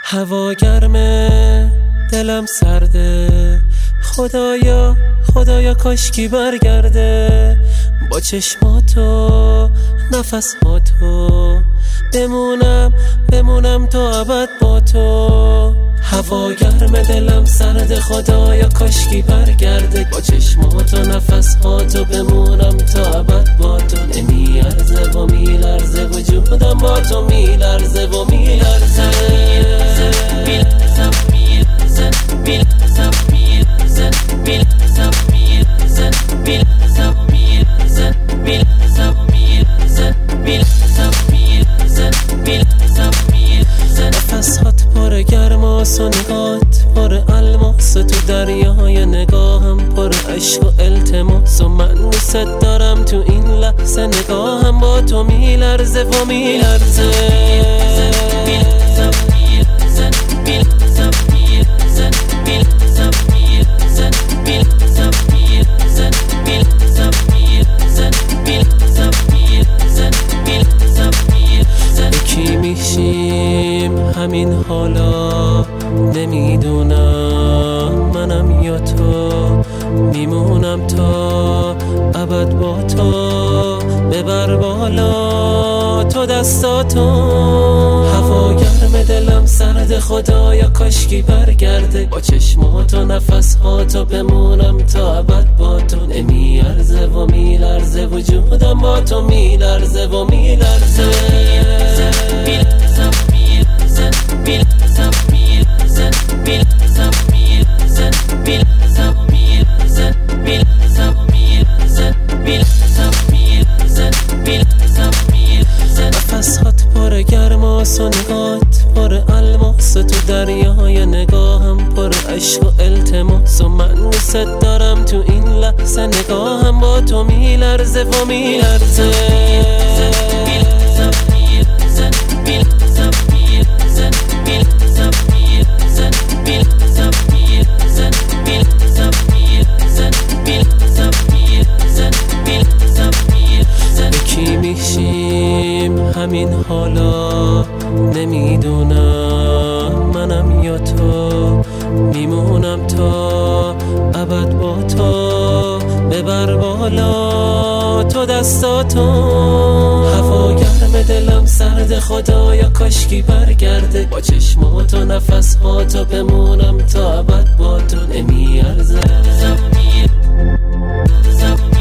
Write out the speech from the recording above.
هوا گرمه دلم سرده، خدایا خدایا کاشکی برگرده. با چشماتو نفساتو بمونم تو ابد با تو. هوا گرمه دلم سرده، خدایا کاشکی برگرده. با چشماتو نفساتو بمونم تا ابد با تو. نمیارزه و میلرزه وجودم با تو، میلرزه و میلرزه نفسات پر گرماس و نگات پر الماس، تو دریای نگاهم پر عشق و التماس. و من دوست دارم تو این لحظه، نگاهم با تو میلرزه و میلرزه. یکی میشیم همین حالا، نمیدونم منم یا تو. میمونم تا ابد با تو، ببر بالا تو دستاتو. هوا گرم دلم سرده، خدایا کاشکی برگرده. با چشماتو نفساتو بمونم تا ابد با تو. نمیارزه و میلرزه وجودم با تو، میلرزه و میلرزه. نفسات پر گرماس و نگات پر الماس، تو دریای نگاهم پر عشق و التماس. و من دوست دارم تو این لحظه، نگاهم با تو میلرزه و میلرزه. یکی میشیم همین حالا، نمیدونم منم یا تو. میمونم تا ابد با تو، ببر بالا تو دستاتو. هوا گرم دلم سرده، خدایا کاشکی برگرده. با چشماتو نفساتو بمونم تا ابد با تو. نمیارزه